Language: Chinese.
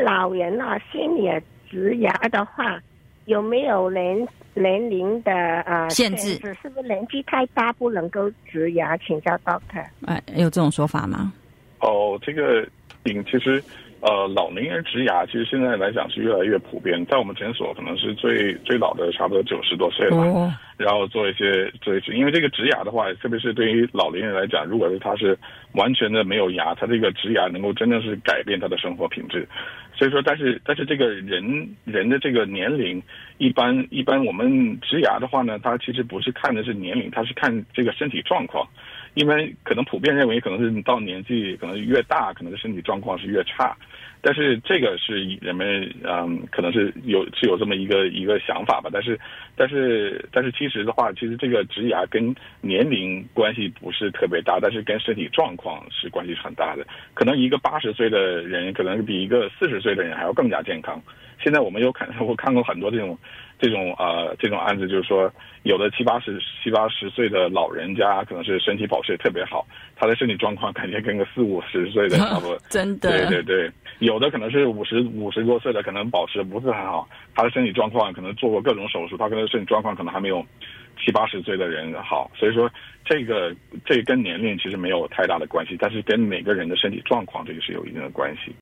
老人啊，senior植牙的话，有没有年龄的限制？ 是不是年纪太大不能够植牙？请教 doctor。 有这种说法吗？ 这个其实老年人植牙，其实现在来讲是越来越普遍，在我们诊所可能是最老的差不多90多岁了吧。然后做一些，因为这个植牙的话，特别是对于老年人来讲，如果是他是完全的没有牙，他这个植牙能够真正是改变他的生活品质。所以说，但是这个人的这个年龄，一般我们植牙的话呢，他其实不是看的是年龄，他是看这个身体状况。因为可能普遍认为，可能是你到年纪可能越大，可能是身体状况是越差。但是这个是人们可能是有这么一个想法吧。但是其实的话，其实这个植牙跟年龄关系不是特别大，但是跟身体状况是关系很大的。可能一个80岁的人，可能比一个40岁的人还要更加健康。现在我看过很多这种案子，就是说有的七八十岁的老人家，可能是身体保持特别好，他的身体状况感觉跟个40-50岁的差不多。 真的。 对，有的可能是50多岁的，可能保持的不是很好，他的身体状况可能做过各种手术，他可能身体状况可能还没有70-80岁的人好。所以说这跟年龄其实没有太大的关系，但是跟每个人的身体状况这个是有一定的关系。